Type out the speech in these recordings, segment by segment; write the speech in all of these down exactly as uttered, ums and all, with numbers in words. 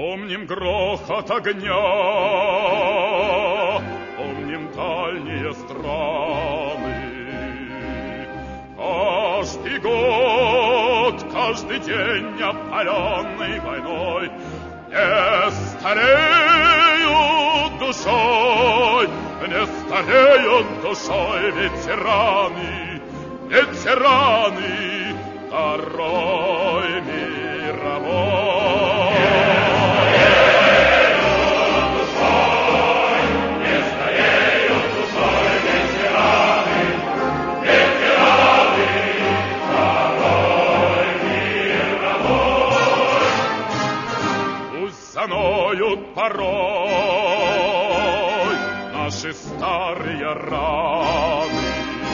Помним грохот огня, помним дальние страны. Каждый год, каждый день, опаленный войной, не стареют душой, не стареют душой ветераны, ветераны Второй мировой. Заноют порой наши старые раны.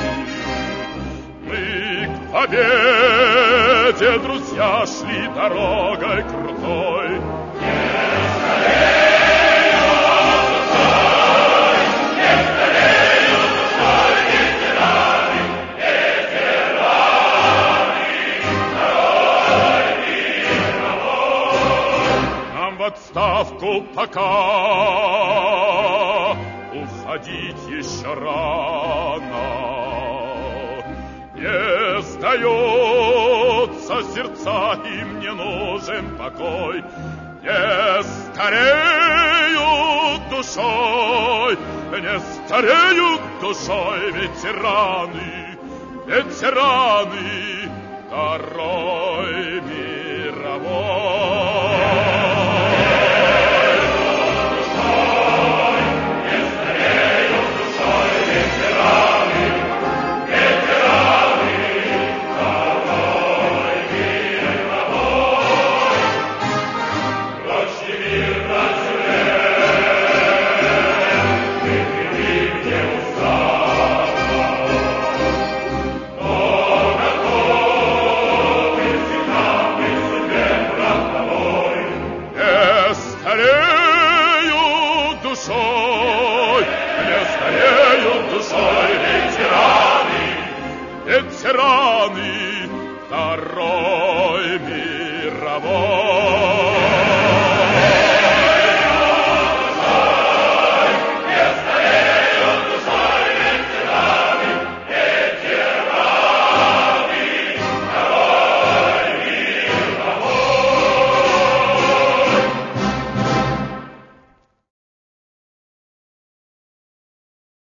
Мы к победе, друзья, шли дорогой крутой. Не стареют душой, не стареют душой ветераны, ветераны Второй мировой. Нам в отставку пока уходить еще рано. Не сдается сердца, им не нужен покой. Не стареют душой, не стареют душой ветераны, ветераны Второй мировой. Ветераны